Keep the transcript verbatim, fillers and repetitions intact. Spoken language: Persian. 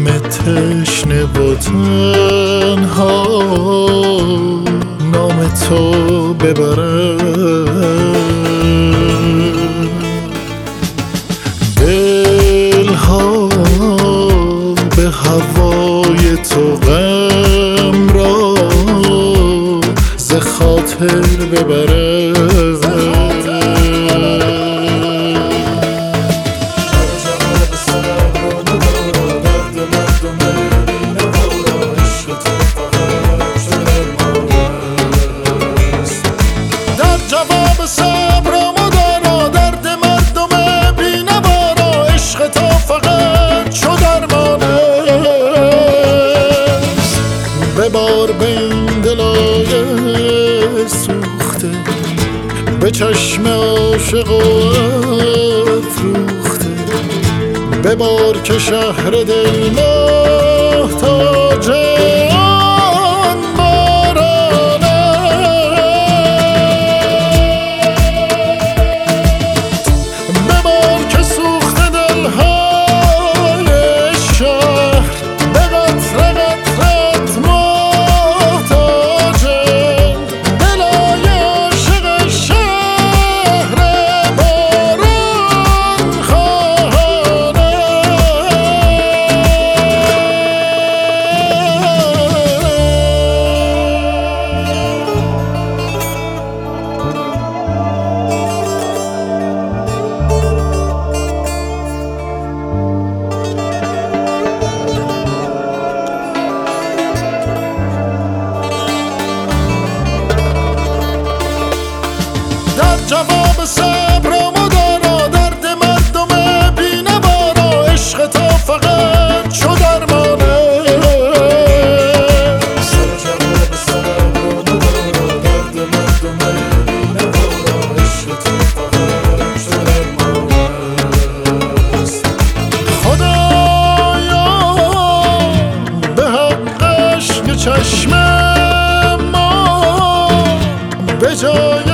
تشنه و تنها نام تو ببرد. دلها به هوای تو غم را ز خاطر ببرد. ببار به این دلای سوخته، به چشم عاشق و افروخته، ببار که شهر دل محتاج آن بارانه. ببار که سوخته دلهای شهر به قطره قطرت محتاج دلای عاشق شهر باران خانه. جواب صبرمو دارا، درد مردم بی‌نوارا، عشق تو فقط چو درمانه. جواب صبرمو دارا، درد مردم بی‌نوارا، عشق تو فقط چو درمانه. خدایا به حق عشق چشم ما به جای